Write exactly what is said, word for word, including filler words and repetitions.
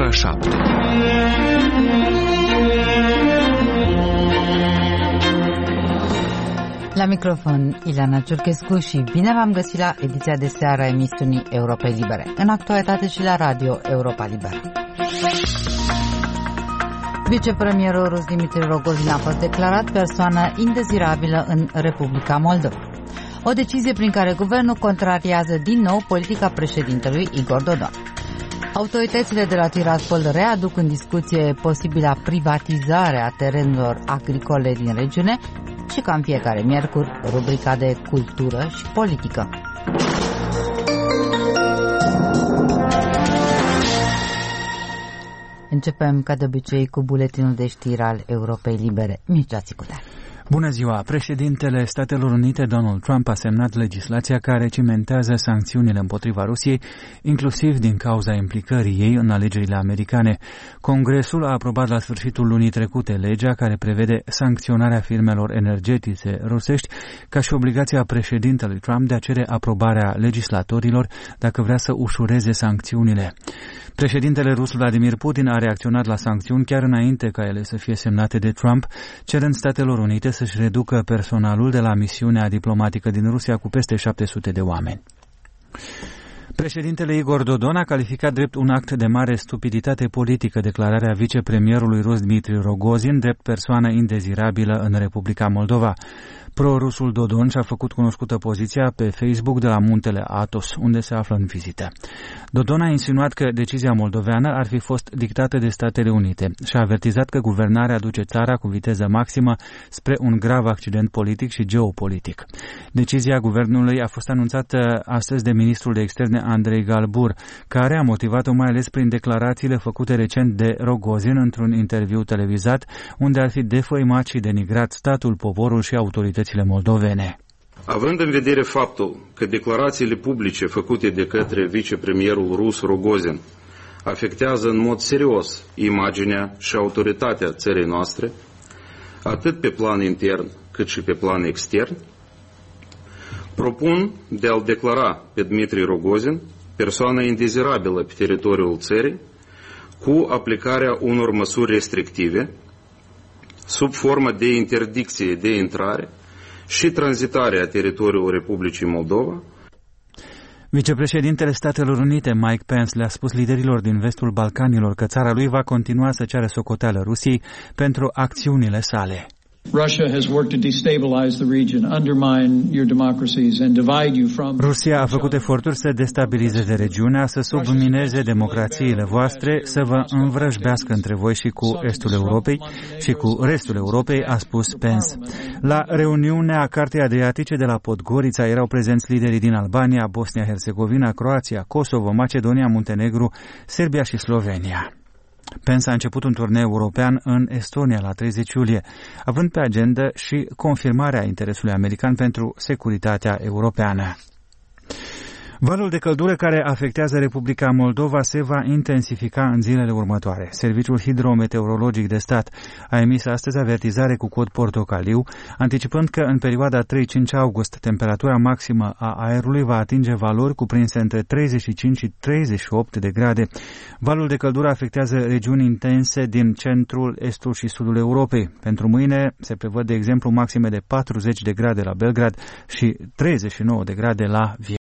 ora șapte. La microfon, Ileana Ciurchescu și bine v-am găsit la ediția de seară a emisiunii Europei Libere, în actualitate și la Radio Europa Liberă. Vicepremierul rus Dmitri Rogozin a fost declarat persoană indezirabilă în Republica Moldova. O decizie prin care guvernul contrariază din nou politica președintelui Igor Dodon. Autoritățile de la Tiraspol readuc în discuție posibila privatizare a terenurilor agricole din regiune și, ca în fiecare miercuri, rubrica de cultură și politică. Începem, ca de obicei, cu buletinul de știri al Europei Libere. Mircea Țicudean. Bună ziua! Președintele Statelor Unite, Donald Trump, a semnat legislația care cimentează sancțiunile împotriva Rusiei, inclusiv din cauza implicării ei în alegerile americane. Congresul a aprobat la sfârșitul lunii trecute legea care prevede sancționarea firmelor energetice rusești, ca și obligația președintelui Trump de a cere aprobarea legislatorilor dacă vrea să ușureze sancțiunile. Președintele rus Vladimir Putin a reacționat la sancțiuni chiar înainte ca ele să fie semnate de Trump, cerând Statelor Unite să-și reducă personalul de la misiunea diplomatică din Rusia cu peste șapte sute de oameni. Președintele Igor Dodon a calificat drept un act de mare stupiditate politică declararea vicepremierului rus Dmitri Rogozin drept persoană indezirabilă în Republica Moldova. Pro-rusul Dodon și-a făcut cunoscută poziția pe Facebook de la muntele Athos, unde se află în vizită. Dodon a insinuat că decizia moldoveană ar fi fost dictată de Statele Unite și a avertizat că guvernarea duce țara cu viteză maximă spre un grav accident politic și geopolitic. Decizia guvernului a fost anunțată astăzi de ministrul de externe Andrei Galbur, care a motivat-o mai ales prin declarațiile făcute recent de Rogozin într-un interviu televizat, unde ar fi defăimat și denigrat statul, poporul și autoritățile moldovene. Având în vedere faptul că declarațiile publice făcute de către vicepremierul rus Rogozin afectează în mod serios imaginea și autoritatea țării noastre, atât pe plan intern cât și pe plan extern, propun de a-l declara pe Dmitri Rogozin persoană indezirabilă pe teritoriul țării cu aplicarea unor măsuri restrictive sub formă de interdicție de intrare și tranzitare a teritoriului Republicii Moldova. Vicepreședintele Statelor Unite, Mike Pence, le-a spus liderilor din vestul Balcanilor că țara lui va continua să ceară socoteală Rusiei pentru acțiunile sale. Rusia a făcut eforturi să destabilizeze regiunea, să submineze democrațiile voastre, să vă învrăjbească între voi și cu estul Europei și cu restul Europei, a spus Pence. La reuniunea Cartei Adriatice de la Podgorița erau prezenți liderii din Albania, Bosnia-Herzegovina, Croația, Kosovo, Macedonia, Muntenegru, Serbia și Slovenia. Pence a început un turneu european în Estonia la treizeci iulie, având pe agendă și confirmarea interesului american pentru securitatea europeană. Valul de căldură care afectează Republica Moldova se va intensifica în zilele următoare. Serviciul Hidrometeorologic de Stat a emis astăzi avertizare cu cod portocaliu, anticipând că în perioada trei-cinci august temperatura maximă a aerului va atinge valori cuprinse între treizeci și cinci și treizeci și opt de grade. Valul de căldură afectează regiuni intense din centrul, estul și sudul Europei. Pentru mâine se prevăd, de exemplu, maxime de patruzeci de grade la Belgrad și treizeci și nouă de grade la Viena.